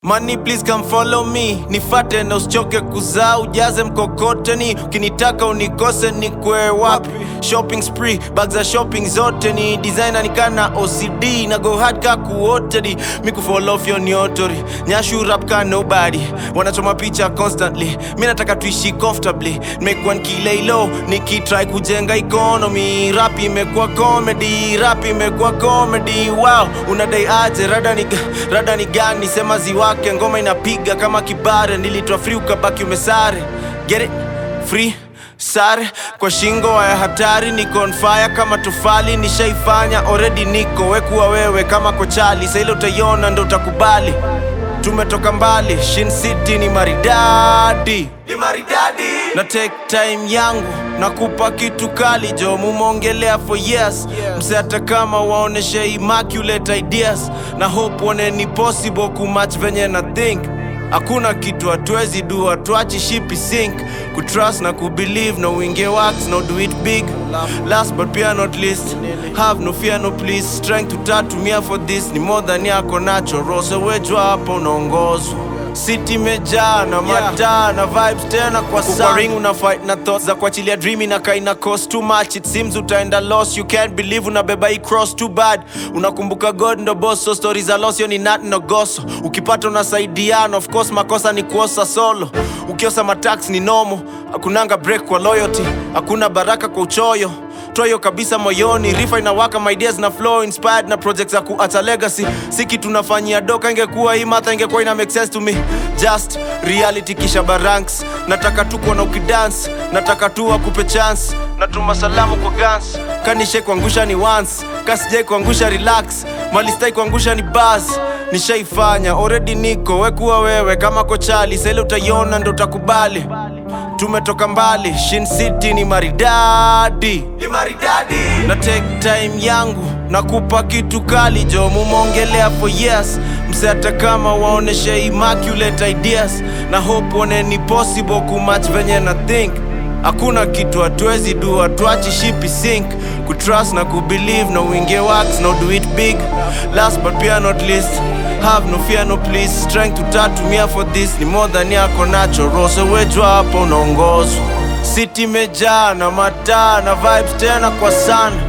Money please come follow me, nifate na usichoke kuzaa, ujaze mkokoteni, ukinitaka unikose nikwe wapi. Shopping spree, bags za shopping zote ni designer nikana OCD, na go hard ka kuotedi, miku fall off your nyotori, nyashu rap ka nobody, wanachoma picha constantly, mina nataka tuishi comfortably, make one kile low, nikitry kujenga economy, rap imekuwa comedy, rap imekuwa comedy, wow, unadai aje, rada ni gani, sema ziwake, ngoma inapiga kama kibare, nilitwa free ukabaki umesare, get it, free sare kwa shingo ya hatari, niko on fire kama tofali, nishaifanya already, niko wekuwa wewe kama kochali, sa ile utaiona ndo utakubali, tumetoka mbali, Shin City ni maridadi, na take time yangu, nakupa kitu kali jo, mumongelea for years, mse hata kama waoneshe immaculate ideas, na hope one ni possible kumatch venye na think, hakuna kitu hatuwezi do, hatuachi shipi sink, kutrust na kubelieve, no winge wax, no do it big, last but pia not least, have no fear no please, strength tutatumia for this, ni more than yako nacho, rose wejwa hapo unaongozwa, city mejaa na mataa na vibes tena kwa sana, ring una fight na thoughts za kuachilia dream na kaina cost too much, it seems utaenda lost, you can't believe unabeba hii cross too bad, unakumbuka God ndo boss, so stories za loss yo ni nat no goso, ukipata unasaidiana, of course makosa ni kuosa solo, ukiosa matax ni nomo, hakunanga break kwa loyalty, hakuna baraka kwa uchoyo, toyo kabisa moyoni, rifa inawaka, my ideas na flow, inspired na projects za kuacha legacy, siki tunafanyia doka, ingekuwa hii matha ingekuwa ina make sense to me, just reality kisha baranks, nataka tu kuona ukidance, nataka tu akupe chance, natuma salamu kwa guns, kanishe kuangusha ni once, kasijai kuangusha relax, malistai kuangusha ni buzz, nishaifanya already, niko wekuwa wewe kama kochali, sa ile utaiona ndo utakubali, tumetoka mbali, Shin City ni maridadi, na take time yangu, nakupa kitu kali jo, mumongelea for years, mse hata kama waoneshe immaculate ideas, na hope one ni possible kumatch venye na think, hakuna kitu hatuwezi do, hatuachi shipi sink, kutrust na kubelieve, no winge wax, no do it big, last but pia not least, have no fear no please, strength tutatumia for this, ni more than yako nacho, rose wejwa hapo unaongozwa, city mejaa na mataa na vibes tena kwa sana.